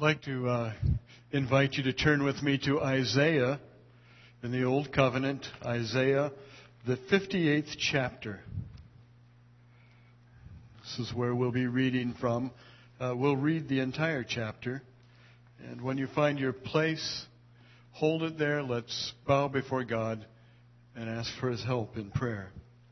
I'd like to invite you to turn with me to Isaiah in the Old Covenant, Isaiah, the 58th chapter. This is where we'll be reading from. We'll read the entire chapter. And when you find your place, hold it there. Let's bow before God and ask for His help in prayer.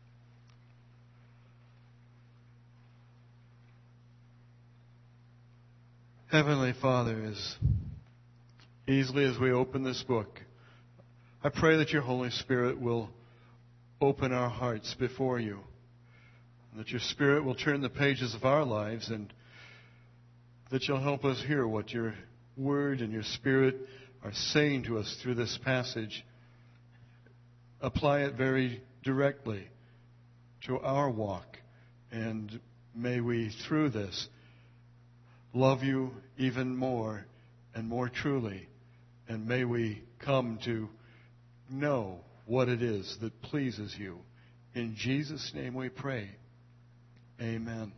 Heavenly Father, as easily as we open this book, I pray that your Holy Spirit will open our hearts before you, and that your Spirit will turn the pages of our lives, and that you'll help us hear what your Word and your Spirit are saying to us through this passage. Apply it very directly to our walk, and may we, through this, love you even more and more truly. And may we come to know what it is that pleases you. In Jesus' name we pray. Amen.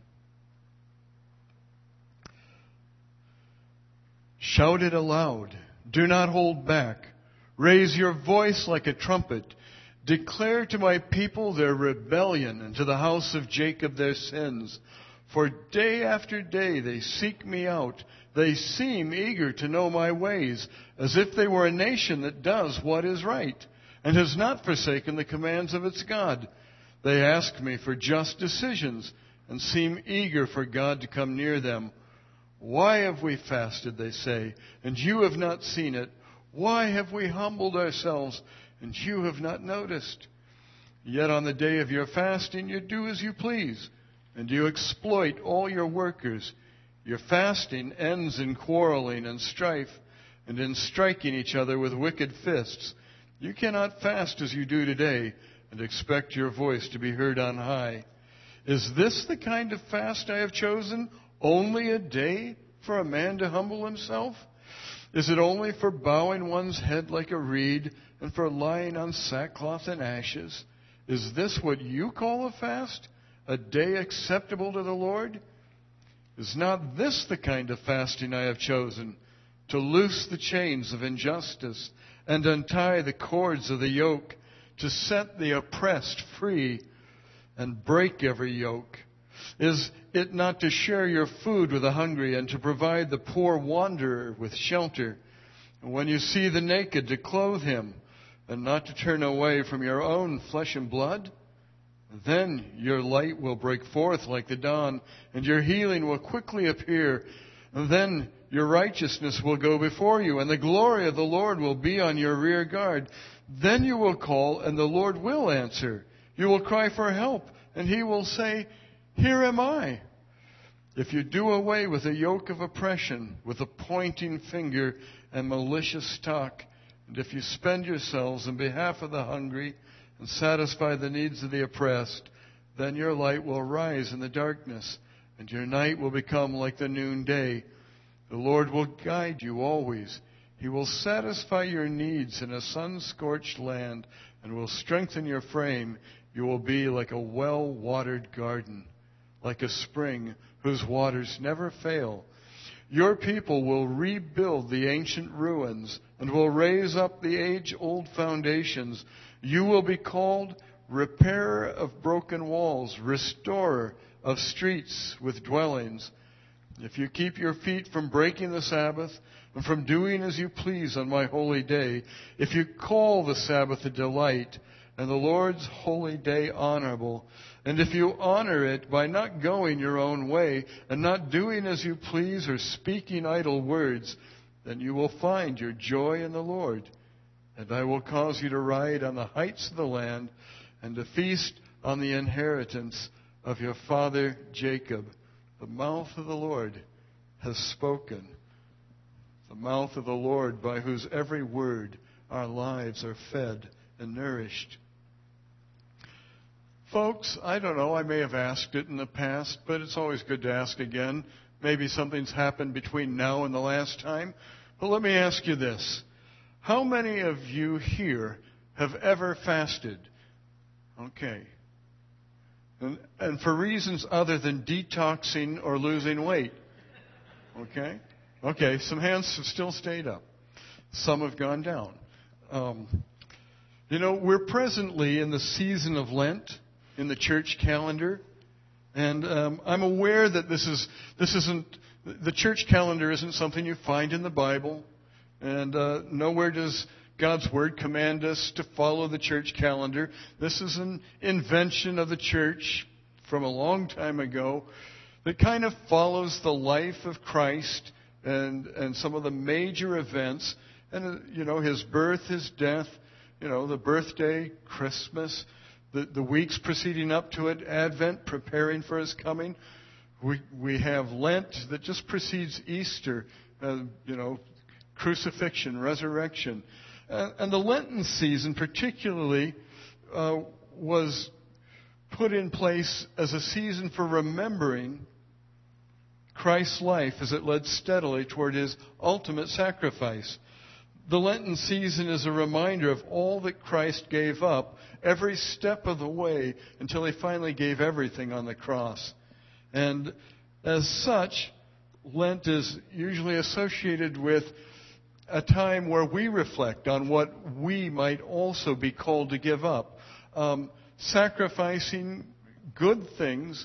Shout it aloud. Do not hold back. Raise your voice like a trumpet. Declare to my people their rebellion, and to the house of Jacob their sins. For day after day they seek me out. They seem eager to know my ways, as if they were a nation that does what is right, and has not forsaken the commands of its God. They ask me for just decisions, and seem eager for God to come near them. Why have we fasted, they say, and you have not seen it? Why have we humbled ourselves, and you have not noticed? Yet on the day of your fasting you do as you please, and you exploit all your workers. Your fasting ends in quarreling and strife, and in striking each other with wicked fists. You cannot fast as you do today, and expect your voice to be heard on high. Is this the kind of fast I have chosen? Only a day for a man to humble himself? Is it only for bowing one's head like a reed, and for lying on sackcloth and ashes? Is this what you call a fast? A day acceptable to the Lord? Is not this the kind of fasting I have chosen? To loose the chains of injustice and untie the cords of the yoke, to set the oppressed free and break every yoke? Is it not to share your food with the hungry, and to provide the poor wanderer with shelter? And when you see the naked, to clothe him, and not to turn away from your own flesh and blood? Then your light will break forth like the dawn, and your healing will quickly appear. And then your righteousness will go before you, and the glory of the Lord will be on your rear guard. Then you will call, and the Lord will answer. You will cry for help, and He will say, Here am I. If you do away with a yoke of oppression, with a pointing finger and malicious talk, and if you spend yourselves in behalf of the hungry, and satisfy the needs of the oppressed, then your light will rise in the darkness, and your night will become like the noonday. The Lord will guide you always. He will satisfy your needs in a sun-scorched land, and will strengthen your frame. You will be like a well-watered garden, like a spring whose waters never fail. Your people will rebuild the ancient ruins, and will raise up the age-old foundations. You will be called repairer of broken walls, restorer of streets with dwellings. If you keep your feet from breaking the Sabbath, and from doing as you please on my holy day, if you call the Sabbath a delight, and the Lord's holy day honorable, and if you honor it by not going your own way, and not doing as you please or speaking idle words, then you will find your joy in the Lord. And I will cause you to ride on the heights of the land, and to feast on the inheritance of your father Jacob. The mouth of the Lord has spoken. The mouth of the Lord, by whose every word our lives are fed and nourished. Folks, I don't know, I may have asked it in the past, but it's always good to ask again. Maybe something's happened between now and the last time. But let me ask you this. How many of you here have ever fasted? Okay. And for reasons other than detoxing or losing weight. Okay? Okay, some hands have still stayed up. Some have gone down. We're presently in the season of Lent in the church calendar. And I'm aware that this isn't the church calendar isn't something you find in the Bible, and nowhere does God's Word command us to follow the church calendar. This is an invention of the church from a long time ago that kind of follows the life of Christ and some of the major events, and His birth, His death, the birthday, Christmas. The weeks preceding up to it, Advent, preparing for His coming. We have Lent that just precedes Easter, crucifixion, resurrection. And the Lenten season particularly was put in place as a season for remembering Christ's life as it led steadily toward His ultimate sacrifice. The Lenten season is a reminder of all that Christ gave up every step of the way until He finally gave everything on the cross. And as such, Lent is usually associated with a time where we reflect on what we might also be called to give up. Sacrificing good things,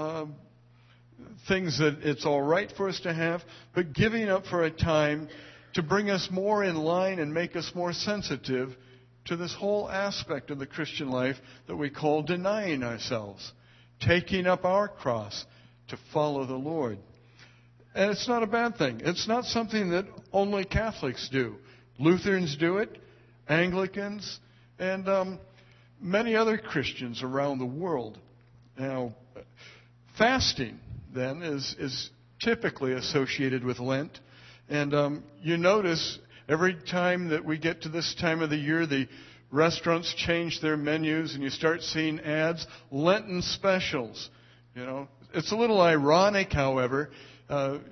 things that it's all right for us to have, but giving up for a time to bring us more in line and make us more sensitive to this whole aspect of the Christian life that we call denying ourselves, taking up our cross to follow the Lord. And it's not a bad thing. It's not something that only Catholics do. Lutherans do it, Anglicans, and many other Christians around the world. Now, fasting, then, is typically associated with Lent. And you notice every time that we get to this time of the year, the restaurants change their menus and you start seeing ads, Lenten specials. It's a little ironic, however, that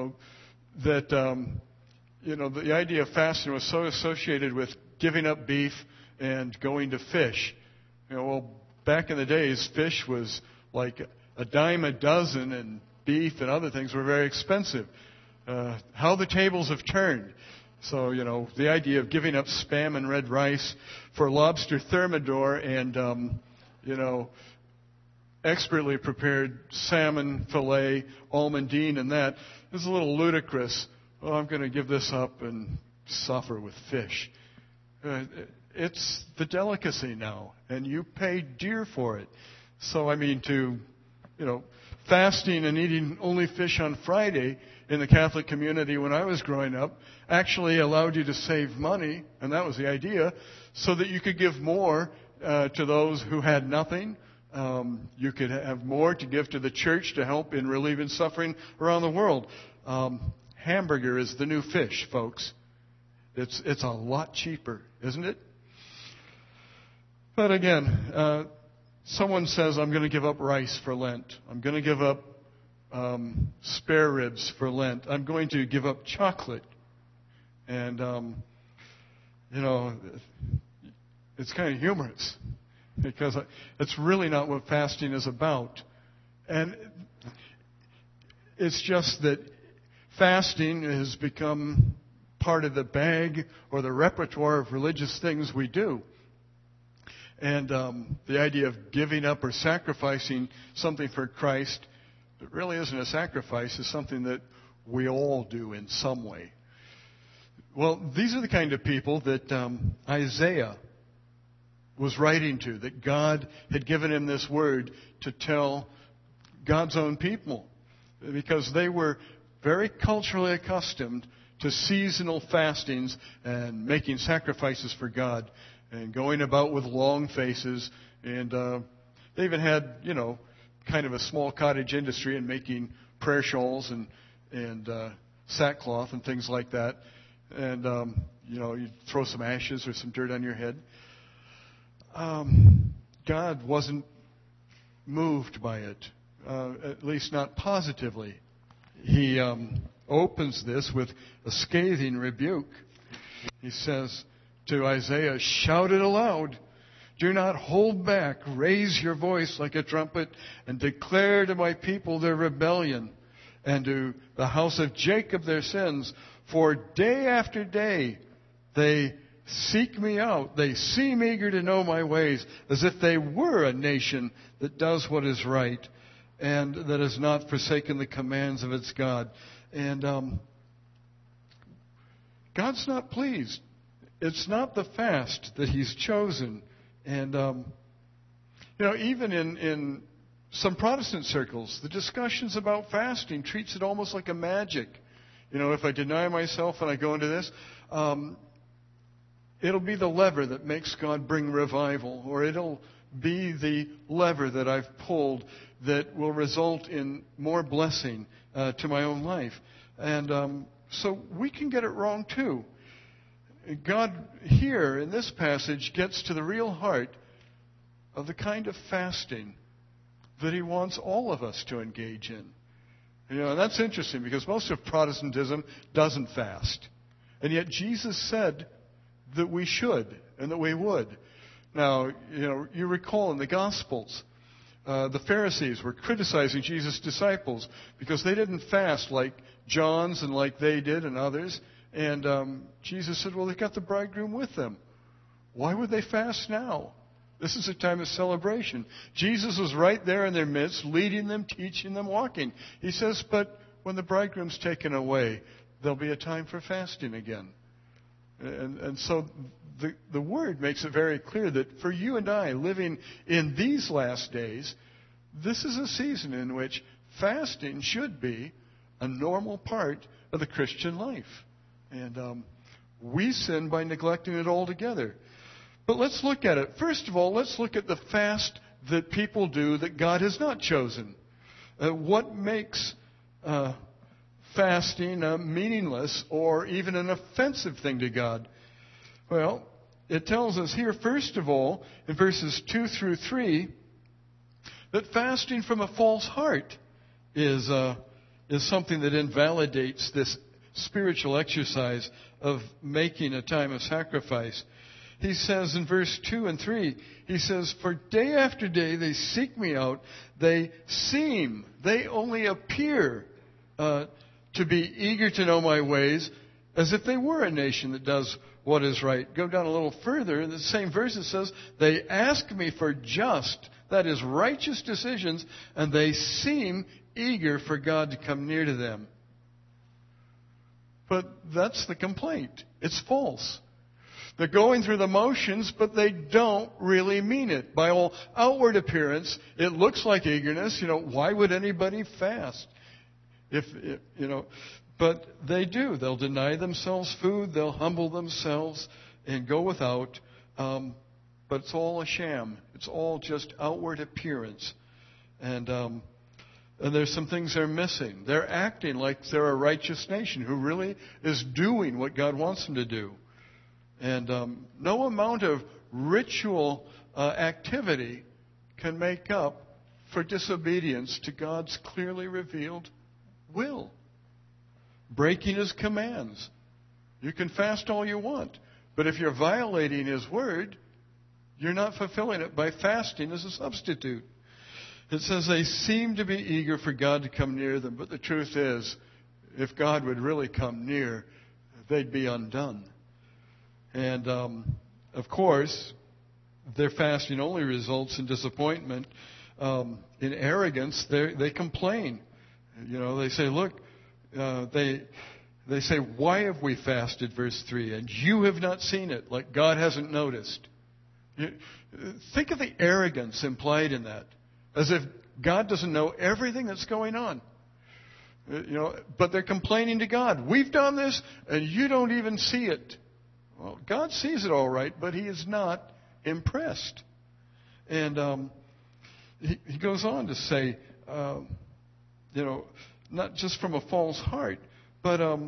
the idea of fasting was so associated with giving up beef and going to fish. Back in the days, fish was like a dime a dozen, and beef and other things were very expensive. How the tables have turned. So, the idea of giving up Spam and red rice for lobster thermidor and, expertly prepared salmon fillet, almondine, and that is a little ludicrous. Well, I'm going to give this up and suffer with fish. It's the delicacy now, and you pay dear for it. So, fasting and eating only fish on Friday in the Catholic community when I was growing up actually allowed you to save money, and that was the idea, so that you could give more to those who had nothing. You could have more to give to the church to help in relieving suffering around the world. Hamburger is the new fish, folks. It's a lot cheaper, isn't it? But again, someone says, I'm going to give up rice for Lent. I'm going to give up spare ribs for Lent. I'm going to give up chocolate. And, it's kind of humorous because it's really not what fasting is about. And it's just that fasting has become part of the bag or the repertoire of religious things we do. And the idea of giving up or sacrificing something for Christ, it really isn't a sacrifice. It's something that we all do in some way. Well, these are the kind of people that Isaiah was writing to, that God had given him this word to tell God's own people, because they were very culturally accustomed to seasonal fastings and making sacrifices for God and going about with long faces. And they even had, kind of a small cottage industry in making prayer shawls and sackcloth and things like that. And, you'd throw some ashes or some dirt on your head. God wasn't moved by it, at least not positively. He opens this with a scathing rebuke. He says to Isaiah, "Shout it aloud. Do not hold back. Raise your voice like a trumpet and declare to my people their rebellion and to the house of Jacob their sins. For day after day they seek me out. They seem eager to know my ways, as if they were a nation that does what is right and that has not forsaken the commands of its God. And God's not pleased. It's not the fast that He's chosen. And, even in some Protestant circles, the discussions about fasting treats it almost like a magic. If I deny myself and I go into this, it'll be the lever that makes God bring revival, or it'll be the lever that I've pulled that will result in more blessing to my own life. And so we can get it wrong too. God here in this passage gets to the real heart of the kind of fasting that He wants all of us to engage in. And that's interesting because most of Protestantism doesn't fast. And yet Jesus said that we should and that we would. Now, you recall in the Gospels, the Pharisees were criticizing Jesus' disciples because they didn't fast like John's and like they did and others. And Jesus said, well, they got the bridegroom with them. Why would they fast now? This is a time of celebration. Jesus was right there in their midst, leading them, teaching them, walking. He says, but when the bridegroom's taken away, there'll be a time for fasting again. And so the Word makes it very clear that for you and I living in these last days, this is a season in which fasting should be a normal part of the Christian life. And we sin by neglecting it altogether. But let's look at it. First of all, let's look at the fast that people do that God has not chosen. What makes fasting meaningless or even an offensive thing to God? Well, it tells us here, first of all, in verses 2 through 3, that fasting from a false heart is something that invalidates this spiritual exercise of making a time of sacrifice. He says in verse 2 and 3, he says, for day after day they seek me out. They only appear to be eager to know my ways, as if they were a nation that does what is right. Go down a little further, in the same verse it says, they ask me for just, that is, righteous decisions, and they seem eager for God to come near to them. But that's the complaint. It's false. They're going through the motions, but they don't really mean it. By all outward appearance, it looks like eagerness. Why would anybody fast? But they do. They'll deny themselves food. They'll humble themselves and go without. But it's all a sham. It's all just outward appearance. And there's some things they're missing. They're acting like they're a righteous nation who really is doing what God wants them to do. And no amount of ritual activity can make up for disobedience to God's clearly revealed will. Breaking His commands. You can fast all you want, but if you're violating His word, you're not fulfilling it by fasting as a substitute. It says they seem to be eager for God to come near them, but the truth is, if God would really come near, they'd be undone. And, of course, their fasting only results in disappointment. In arrogance, they complain. They say, look, they say, why have we fasted, verse 3, and you have not seen it, like God hasn't noticed. Think of the arrogance implied in that, as if God doesn't know everything that's going on. But they're complaining to God. We've done this, and you don't even see it. Well, God sees it all right, but He is not impressed. And he goes on to say, not just from a false heart, but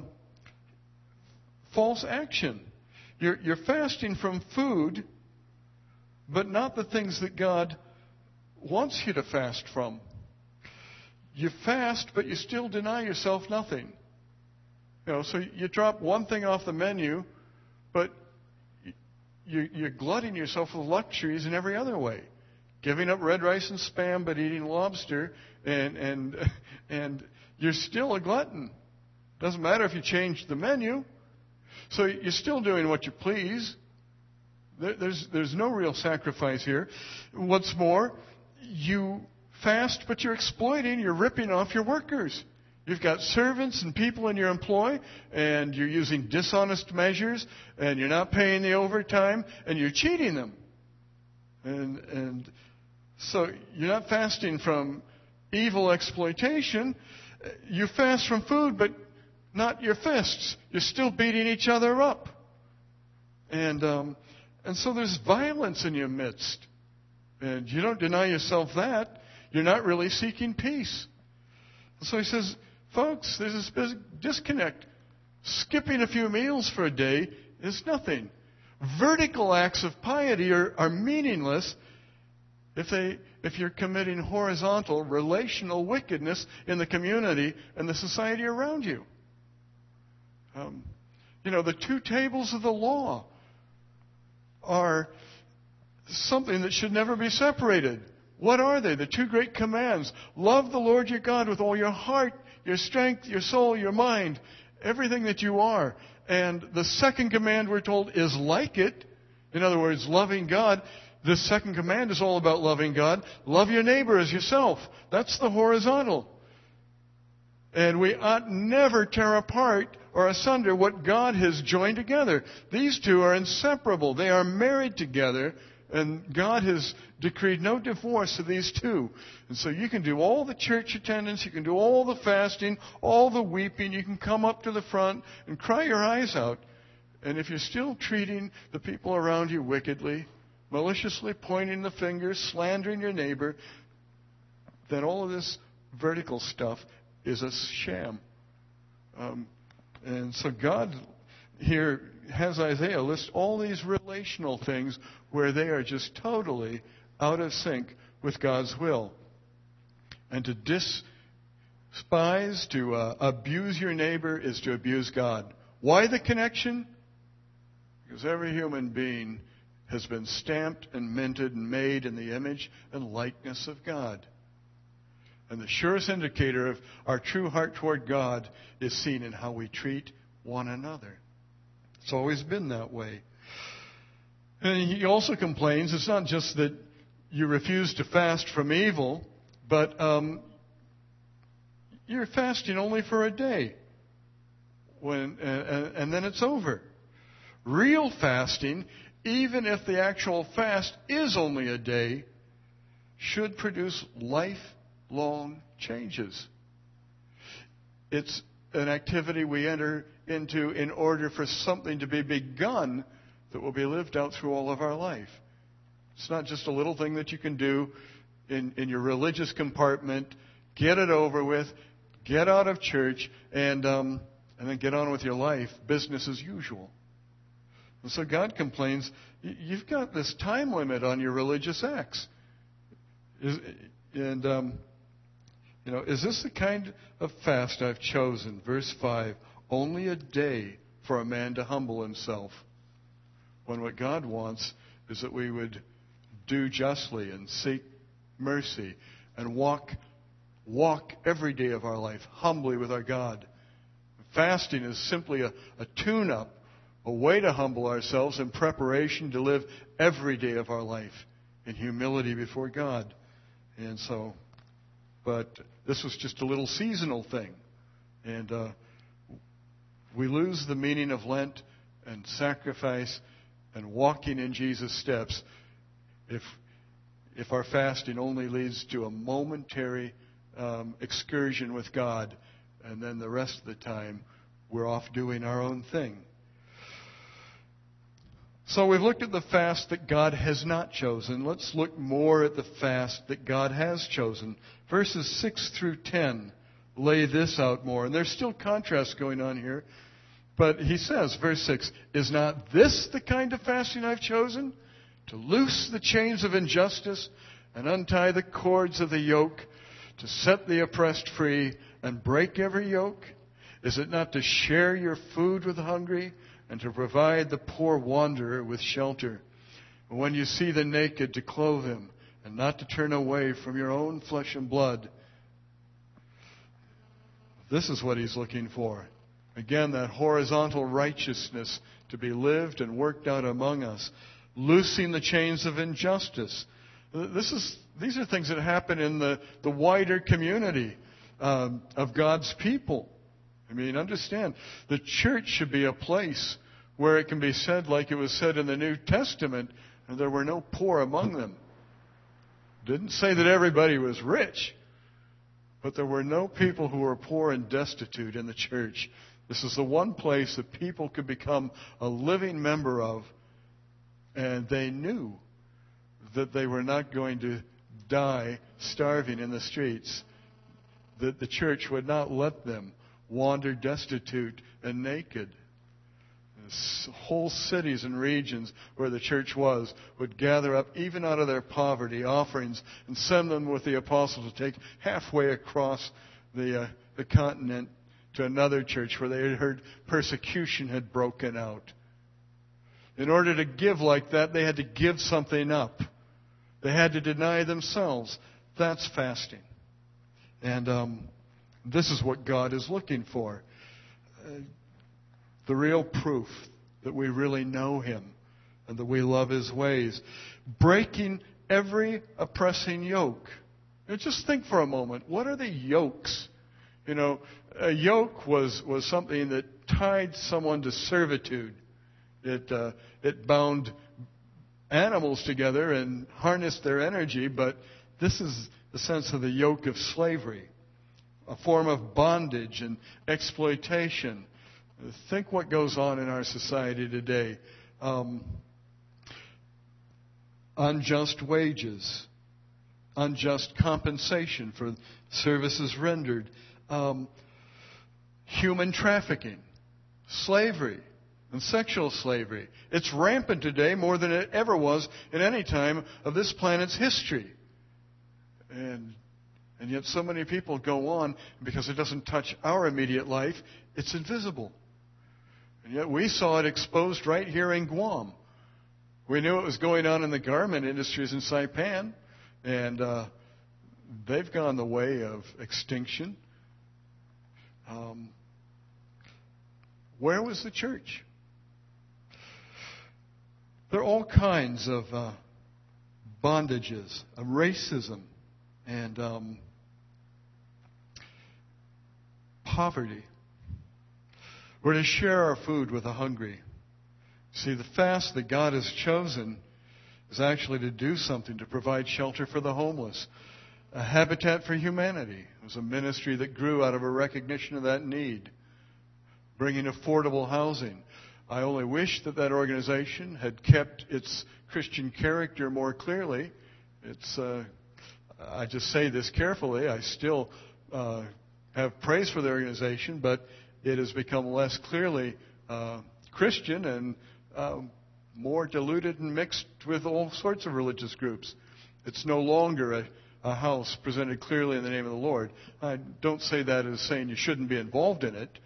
false action. You're fasting from food, but not the things that God wants you to fast from. You fast, but you still deny yourself nothing. So you drop one thing off the menu, but you're glutting yourself with luxuries in every other way. giving up red rice and Spam but eating lobster, and you're still a glutton. Doesn't matter if you change the menu. So you're still doing what you please. There's no real sacrifice here. What's more, you fast, but you're exploiting, you're ripping off your workers. You've got servants and people in your employ, and you're using dishonest measures, and you're not paying the overtime, and you're cheating them. And so you're not fasting from evil exploitation. You fast from food, but not your fists. You're still beating each other up. And so there's violence in your midst. And you don't deny yourself that. You're not really seeking peace. So he says, folks, there's this big disconnect. Skipping a few meals for a day is nothing. Vertical acts of piety are meaningless if you're committing horizontal, relational wickedness in the community and the society around you. The two tables of the law are something that should never be separated. What are they? The two great commands. Love the Lord your God with all your heart, your strength, your soul, your mind, everything that you are. And the second command, we're told, is like it. In other words, loving God. The second command is all about loving God. Love your neighbor as yourself. That's the horizontal. And we ought never tear apart or asunder what God has joined together. These two are inseparable. They are married together. And God has decreed no divorce of these two. And so you can do all the church attendance, you can do all the fasting, all the weeping, you can come up to the front and cry your eyes out. And if you're still treating the people around you wickedly, maliciously pointing the finger, slandering your neighbor, then all of this vertical stuff is a sham. And so God here has Isaiah list all these relational things where they are just totally out of sync with God's will. And to despise, to abuse your neighbor is to abuse God. Why the connection? Because every human being has been stamped and minted and made in the image and likeness of God. And the surest indicator of our true heart toward God is seen in how we treat one another. It's always been that way. And he also complains, it's not just that you refuse to fast from evil, but you're fasting only for a day. And then it's over. Real fasting, even if the actual fast is only a day, should produce lifelong changes. It's an activity we enter into in order for something to be begun that will be lived out through all of our life. It's not just a little thing that you can do in your religious compartment, get it over with, get out of church, and then get on with your life, business as usual. And so God complains, you've got this time limit on your religious acts. Is this the kind of fast I've chosen? Verse 5, only a day for a man to humble himself. When what God wants is that we would do justly and seek mercy and walk every day of our life humbly with our God. Fasting is simply a tune-up, a way to humble ourselves in preparation to live every day of our life in humility before God. And so, but this was just a little seasonal thing. And we lose the meaning of Lent and sacrifice and walking in Jesus' steps if our fasting only leads to a momentary excursion with God, and then the rest of the time we're off doing our own thing. So we've looked at the fast that God has not chosen. Let's look more at the fast that God has chosen. Verses 6 through 10 lay this out more. And there's still contrast going on here. But he says, verse 6, is not this the kind of fasting I've chosen? To loose the chains of injustice and untie the cords of the yoke, to set the oppressed free and break every yoke? Is it not to share your food with the hungry and to provide the poor wanderer with shelter? When you see the naked, to clothe him and not to turn away from your own flesh and blood. This is what He's looking for. Again, that horizontal righteousness to be lived and worked out among us, loosing the chains of injustice. These are things that happen in the wider community of God's people. I mean, understand, the church should be a place where it can be said, like it was said in the New Testament, and there were no poor among them. Didn't say that everybody was rich, but there were no people who were poor and destitute in the church. This is the one place that people could become a living member of, and they knew that they were not going to die starving in the streets, that the church would not let them wander destitute and naked. Whole cities and regions where the church was would gather up, even out of their poverty, offerings and send them with the apostles to take halfway across the continent to another church where they had heard persecution had broken out. In order to give like that, they had to give something up. They had to deny themselves. That's fasting. And this is what God is looking for. The real proof that we really know Him and that we love His ways. Breaking every oppressing yoke. Now just think for a moment. What are the yokes? You know, a yoke was something that tied someone to servitude. It bound animals together and harnessed their energy, but this is the sense of the yoke of slavery, a form of bondage and exploitation. Think what goes on in our society today. Unjust wages, unjust compensation for services rendered, human trafficking, slavery, and sexual slavery. It's rampant today more than it ever was in any time of this planet's history. And yet so many people go on, because it doesn't touch our immediate life, it's invisible. And yet we saw it exposed right here in Guam. We knew it was going on in the garment industries in Saipan, and they've gone the way of extinction. Where was the church? There are all kinds of bondages, of racism, and poverty. We're to share our food with the hungry. See, the fast that God has chosen is actually to do something to provide shelter for the homeless. A Habitat for Humanity was a ministry that grew out of a recognition of that need, bringing affordable housing. I only wish that organization had kept its Christian character more clearly. I just say this carefully. I still have praise for the organization, but it has become less clearly Christian and more diluted and mixed with all sorts of religious groups. It's no longer a house presented clearly in the name of the Lord. I don't say that as saying you shouldn't be involved in it,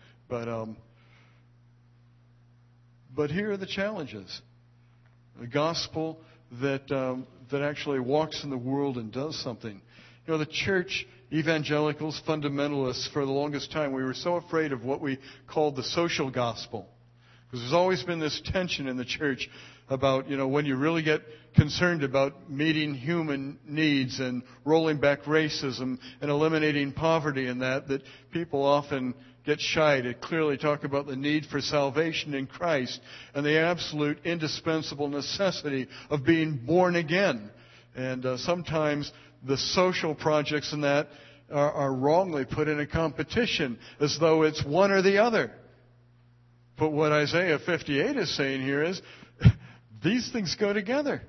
but here are the challenges. A gospel that actually walks in the world and does something. You know, the church, evangelicals, fundamentalists, for the longest time, we were so afraid of what we called the social gospel. Because there's always been this tension in the church about, when you really get concerned about meeting human needs and rolling back racism and eliminating poverty and that people often get shy to clearly talk about the need for salvation in Christ and the absolute indispensable necessity of being born again. And sometimes the social projects in that are wrongly put in a competition as though it's one or the other. But what Isaiah 58 is saying here is these things go together.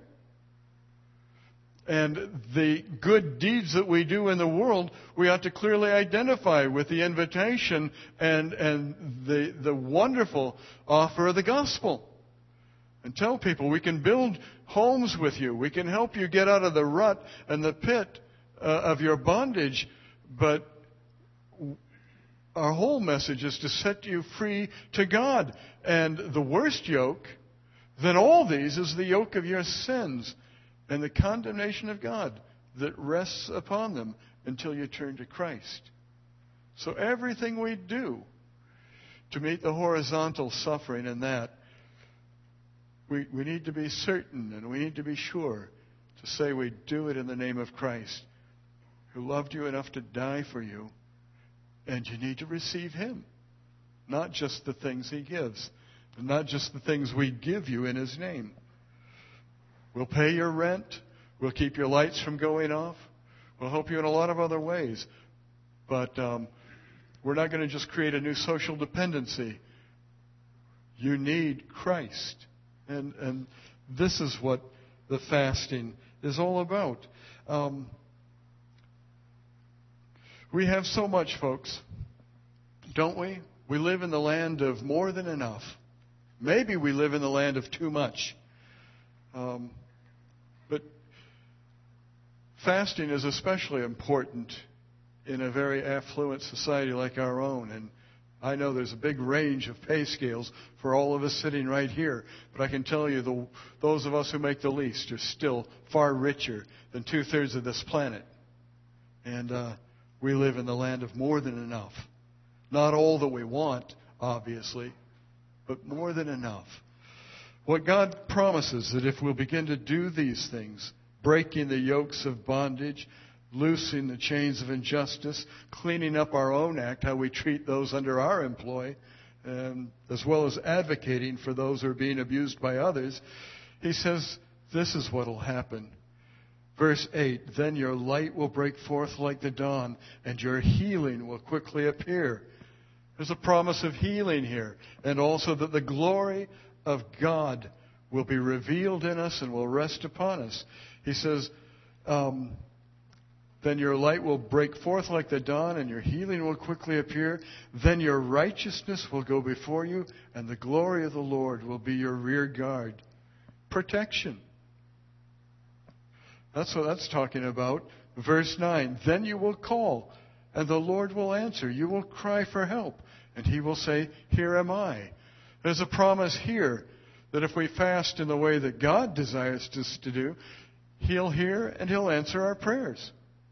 And the good deeds that we do in the world, we ought to clearly identify with the invitation and the wonderful offer of the gospel. And tell people, we can build homes with you. We can help you get out of the rut and the pit of your bondage. But our whole message is to set you free to God. And the worst yoke than all these is the yoke of your sins. and the condemnation of God that rests upon them until you turn to Christ. So everything we do to meet the horizontal suffering in that, we need to be certain and we need to be sure to say we do it in the name of Christ, who loved you enough to die for you, and you need to receive Him. Not just the things He gives, and not just the things we give you in His name. We'll pay your rent. We'll keep your lights from going off. We'll help you in a lot of other ways. But we're not going to just create a new social dependency. You need Christ. And this is what the fasting is all about. We have so much, folks, don't we? We live in the land of more than enough. Maybe we live in the land of too much. But fasting is especially important in a very affluent society like our own. And I know there's a big range of pay scales for all of us sitting right here. But I can tell you, those of us who make the least are still far richer than 2/3 of this planet. And we live in the land of more than enough. Not all that we want, obviously, but more than enough. What God promises that if we'll begin to do these things, breaking the yokes of bondage, loosing the chains of injustice, cleaning up our own act, how we treat those under our employ, as well as advocating for those who are being abused by others, He says this is what will happen. Verse 8, then your light will break forth like the dawn, and your healing will quickly appear. There's a promise of healing here, and also that the glory of God will be revealed in us and will rest upon us. He says, then your light will break forth like the dawn, and your healing will quickly appear. Then your righteousness will go before you, and the glory of the Lord will be your rear guard. Protection. That's what that's talking about. Verse 9, then you will call, and the Lord will answer. You will cry for help, and He will say, here am I. There's a promise here that if we fast in the way that God desires us to do, He'll hear and He'll answer our prayers.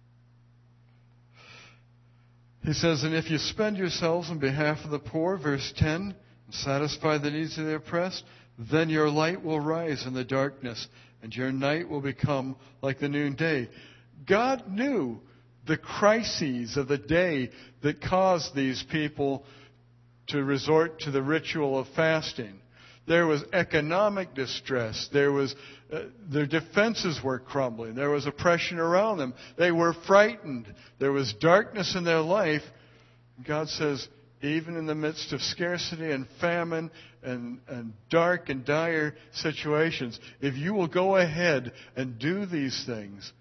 He says, and if you spend yourselves on behalf of the poor, verse 10, and satisfy the needs of the oppressed, then your light will rise in the darkness, and your night will become like the noonday. God knew the crises of the day that caused these people to resort to the ritual of fasting. There was economic distress. There was their defenses were crumbling. There was oppression around them. They were frightened. There was darkness in their life. God says, even in the midst of scarcity and famine and dark and dire situations, if you will go ahead and do these things,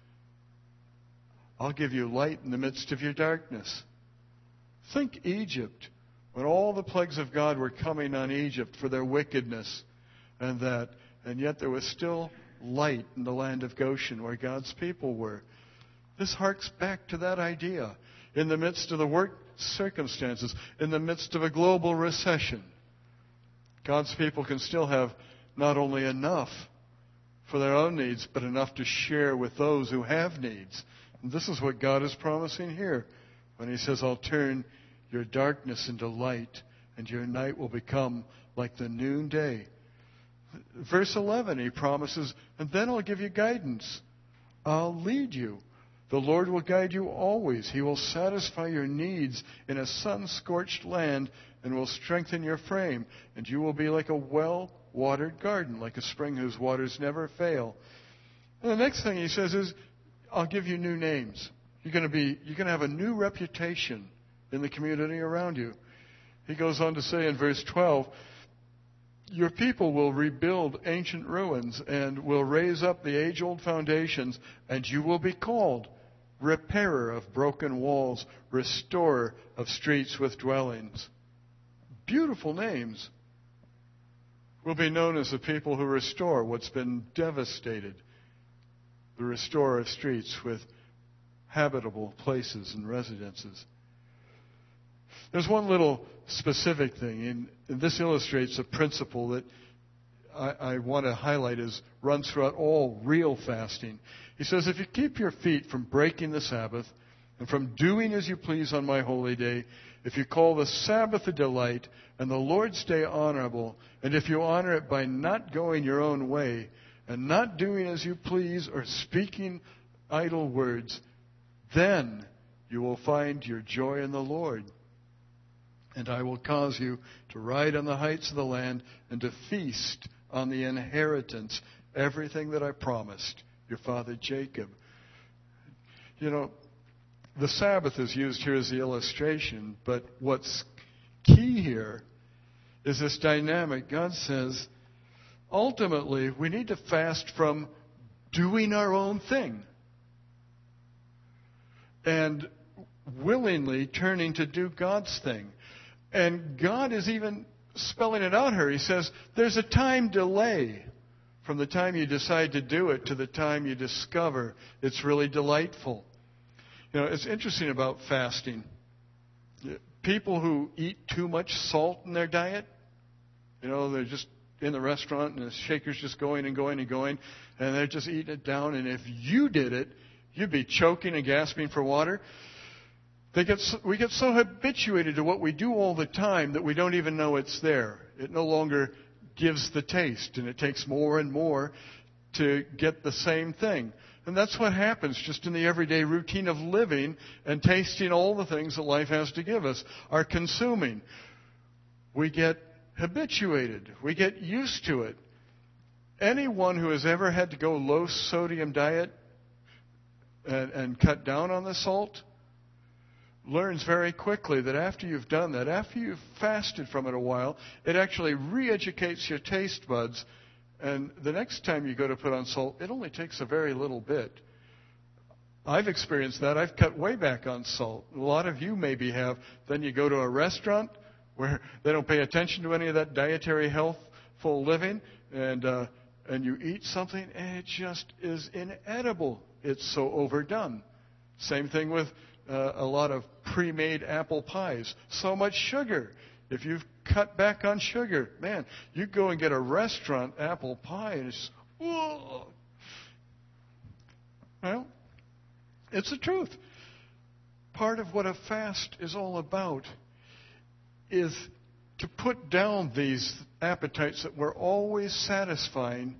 I'll give you light in the midst of your darkness. Think Egypt. When all the plagues of God were coming on Egypt for their wickedness and yet there was still light in the land of Goshen where God's people were. This harks back to that idea. In the midst of the work circumstances, in the midst of a global recession, God's people can still have not only enough for their own needs, but enough to share with those who have needs. And this is what God is promising here when He says, I'll turn your darkness into light, and your night will become like the noonday. Verse 11, He promises, and then I'll give you guidance. I'll lead you. The Lord will guide you always. He will satisfy your needs in a sun-scorched land and will strengthen your frame. And you will be like a well-watered garden, like a spring whose waters never fail. And the next thing He says is, I'll give you new names. You're going to have a new reputation in the community around you. He goes on to say in verse 12, your people will rebuild ancient ruins and will raise up the age-old foundations, and you will be called repairer of broken walls, restorer of streets with dwellings. Beautiful names. We'll be known as the people who restore what's been devastated, the restorer of streets with habitable places and residences. There's one little specific thing, and this illustrates a principle that I want to highlight runs throughout all real fasting. He says, if you keep your feet from breaking the Sabbath and from doing as you please on my holy day, if you call the Sabbath a delight and the Lord's day honorable, and if you honor it by not going your own way and not doing as you please or speaking idle words, then you will find your joy in the Lord. And I will cause you to ride on the heights of the land and to feast on the inheritance, everything that I promised your father Jacob. You know, the Sabbath is used here as the illustration, but what's key here is this dynamic. God says, ultimately, we need to fast from doing our own thing and willingly turning to do God's thing. And God is even spelling it out here. He says, there's a time delay from the time you decide to do it to the time you discover it's really delightful. You know, it's interesting about fasting. People who eat too much salt in their diet, you know, they're just in the restaurant and the shaker's just going and going and going, and they're just eating it down. And if you did it, you'd be choking and gasping for water. We get so habituated to what we do all the time that we don't even know it's there. It no longer gives the taste, and it takes more and more to get the same thing. And that's what happens just in the everyday routine of living and tasting all the things that life has to give us, are consuming. We get habituated. We get used to it. Anyone who has ever had to go low sodium diet and cut down on the salt learns very quickly that after you've done that, after you've fasted from it a while, it actually re-educates your taste buds. And the next time you go to put on salt, it only takes a very little bit. I've experienced that. I've cut way back on salt. A lot of you maybe have. Then you go to a restaurant where they don't pay attention to any of that dietary healthful living, and you eat something, and it just is inedible. It's so overdone. Same thing with a lot of pre-made apple pies. So much sugar. If you've cut back on sugar, man, you go and get a restaurant apple pie, and it's, whoa. Well, it's the truth. Part of what a fast is all about is to put down these appetites that we're always satisfying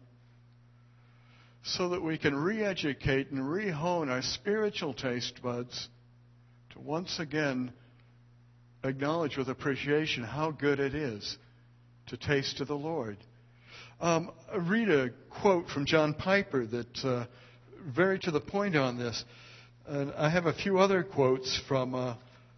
so that we can re-educate and re-hone our spiritual taste buds to once again acknowledge with appreciation how good it is to taste of the Lord. I read a quote from John Piper that's very to the point on this. And I have a few other quotes from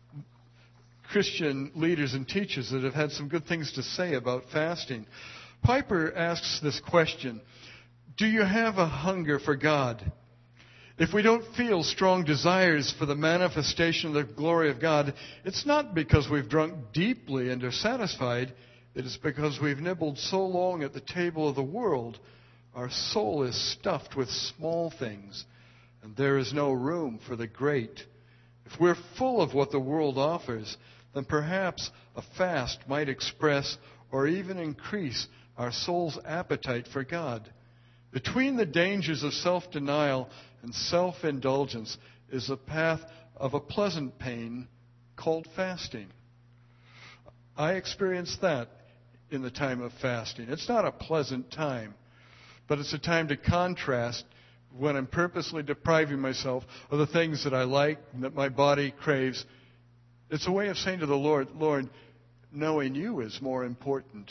Christian leaders and teachers that have had some good things to say about fasting. Piper asks this question: do you have a hunger for God? If we don't feel strong desires for the manifestation of the glory of God, it's not because we've drunk deeply and are satisfied. It is because we've nibbled so long at the table of the world, our soul is stuffed with small things, and there is no room for the great. If we're full of what the world offers, then perhaps a fast might express or even increase our soul's appetite for God. Between the dangers of self-denial and self-indulgence is the path of a pleasant pain called fasting. I experienced that in the time of fasting. It's not a pleasant time, but it's a time to contrast when I'm purposely depriving myself of the things that I like and that my body craves. It's a way of saying to the Lord, Lord, knowing you is more important.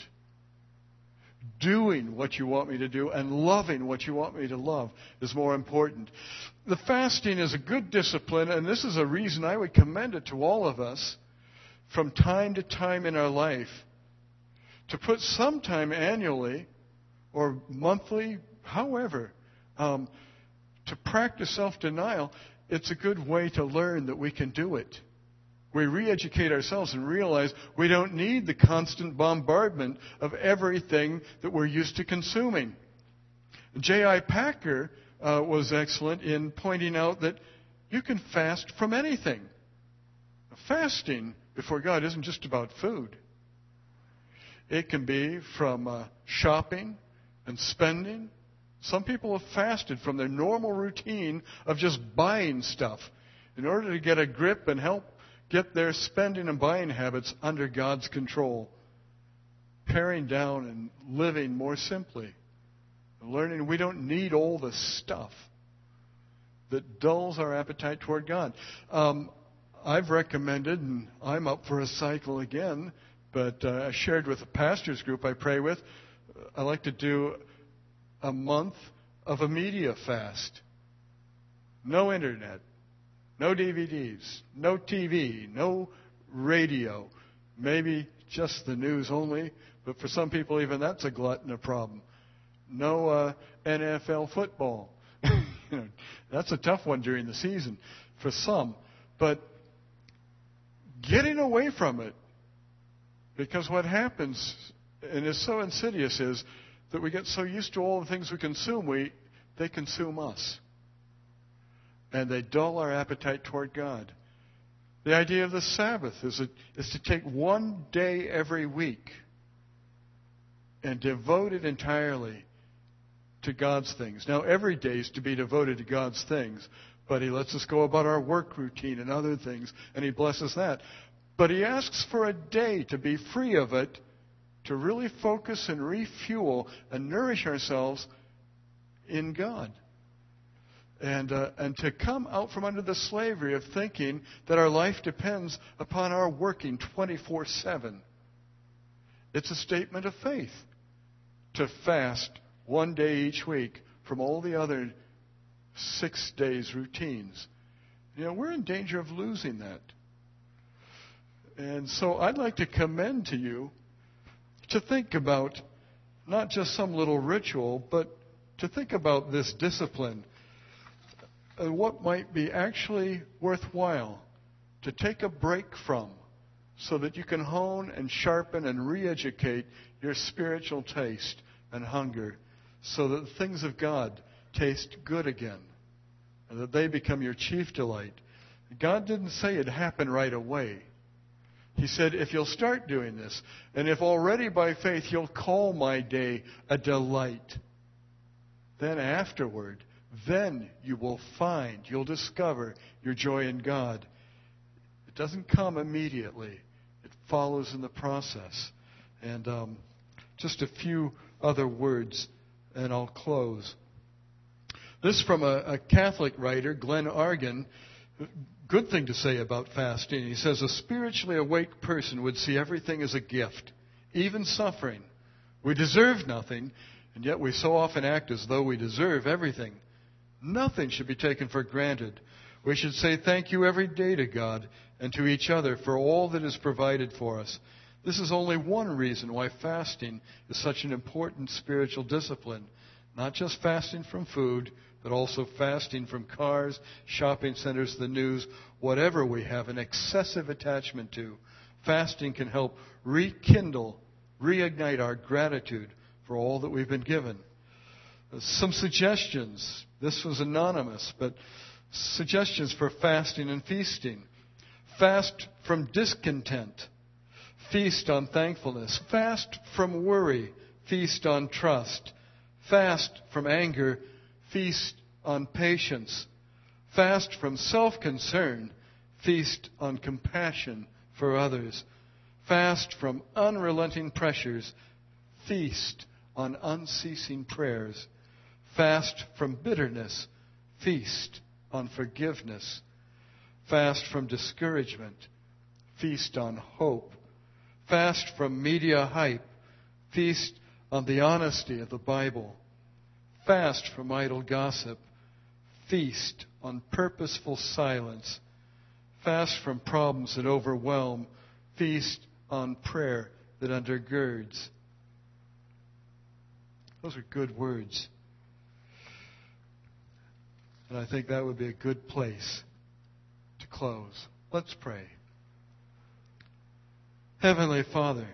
Doing what you want me to do and loving what you want me to love is more important. The fasting is a good discipline, and this is a reason I would commend it to all of us from time to time in our life. To put some time annually or monthly, however, to practice self-denial, it's a good way to learn that we can do it. We re-educate ourselves and realize we don't need the constant bombardment of everything that we're used to consuming. J.I. Packer was excellent in pointing out that you can fast from anything. Fasting before God isn't just about food. It can be from shopping. and spending. Some people have fasted from their normal routine of just buying stuff in order to get a grip and help get their spending and buying habits under God's control. Paring down and living more simply. Learning we don't need all the stuff that dulls our appetite toward God. I've recommended, and I'm up for a cycle again, but I shared with a pastor's group I pray with, I like to do a month of a media fast. No internet, no DVDs, no TV, no radio, maybe just the news only, but for some people even that's a glut and a problem. No NFL football. That's a tough one during the season for some. But getting away from it, because what happens, and is so insidious, is that we get so used to all the things we consume, they consume us. And they dull our appetite toward God. The idea of the Sabbath is to take one day every week and devote it entirely to God's things. Now, every day is to be devoted to God's things, but He lets us go about our work routine and other things, and He blesses that. But He asks for a day to be free of it, to really focus and refuel and nourish ourselves in God. And to come out from under the slavery of thinking that our life depends upon our working 24/7. It's a statement of faith to fast one day each week from all the other 6 days routines. We're in danger of losing that. And so I'd like to commend to you to think about not just some little ritual, but to think about this discipline and what might be actually worthwhile to take a break from so that you can hone and sharpen and re-educate your spiritual taste and hunger so that the things of God taste good again and that they become your chief delight. God didn't say it'd happen right away. He said, if you'll start doing this, and if already by faith you'll call my day a delight, then afterward, then you'll discover your joy in God. It doesn't come immediately. It follows in the process. And just a few other words, and I'll close. This from a Catholic writer, Glenn Argan. Good thing to say about fasting. He says, a spiritually awake person would see everything as a gift, even suffering. We deserve nothing, and yet we so often act as though we deserve everything. Nothing should be taken for granted. We should say thank you every day to God and to each other for all that is provided for us. This is only one reason why fasting is such an important spiritual discipline. Not just fasting from food, but also fasting from cars, shopping centers, the news, whatever we have an excessive attachment to. Fasting can help reignite our gratitude for all that we've been given. Some suggestions. This was anonymous, but suggestions for fasting and feasting. Fast from discontent. Feast on thankfulness. Fast from worry. Feast on trust. Fast from anger. Feast on patience. Fast from self-concern. Feast on compassion for others. Fast from unrelenting pressures. Feast on unceasing prayers. Fast from bitterness. Feast on forgiveness. Fast from discouragement. Feast on hope. Fast from media hype. Feast on the honesty of the Bible. Fast from idle gossip. Feast on purposeful silence. Fast from problems that overwhelm. Feast on prayer that undergirds. Those are good words. And I think that would be a good place to close. Let's pray. Heavenly Father,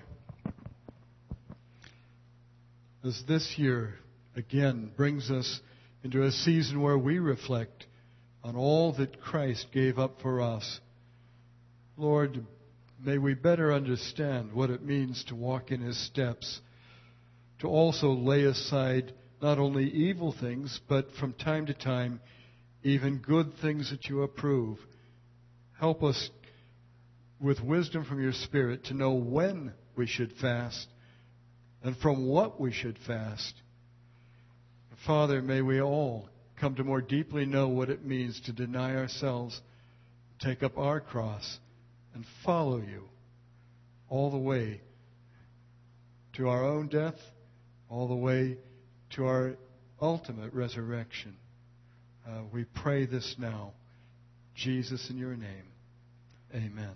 as this year again brings us into a season where we reflect on all that Christ gave up for us, Lord, may we better understand what it means to walk in His steps. to also lay aside not only evil things, but from time to time, even good things that you approve. Help us with wisdom from your Spirit to know when we should fast and from what we should fast. Father, may we all come to more deeply know what it means to deny ourselves, take up our cross, and follow you all the way to our own death, all the way to our ultimate resurrection. We pray this now. Jesus, in your name, amen.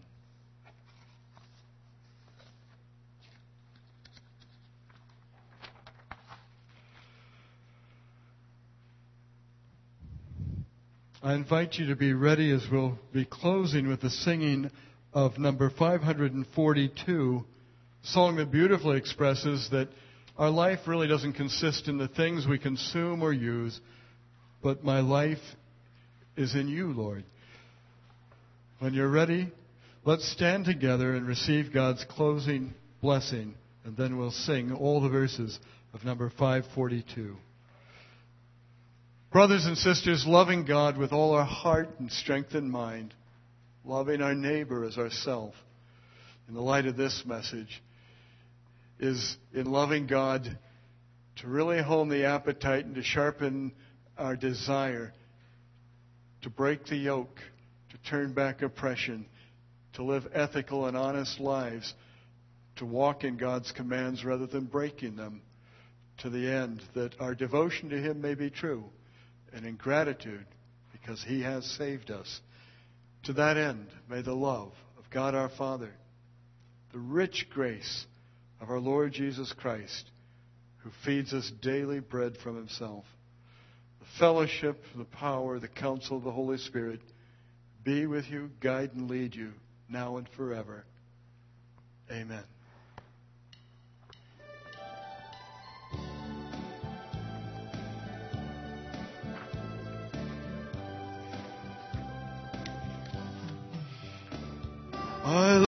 I invite you to be ready as we'll be closing with the singing of number 542, a song that beautifully expresses that our life really doesn't consist in the things we consume or use, but my life is in you, Lord. When you're ready, let's stand together and receive God's closing blessing, and then we'll sing all the verses of number 542. Brothers and sisters, loving God with all our heart and strength and mind, loving our neighbor as ourself, in the light of this message, is in loving God to really hone the appetite and to sharpen our desire to break the yoke, to turn back oppression, to live ethical and honest lives, to walk in God's commands rather than breaking them, to the end that our devotion to Him may be true, and in gratitude because He has saved us. To that end, may the love of God our Father, the rich grace of our Lord Jesus Christ, who feeds us daily bread from Himself, the fellowship, the power, the counsel of the Holy Spirit be with you, guide and lead you now and forever. Amen. I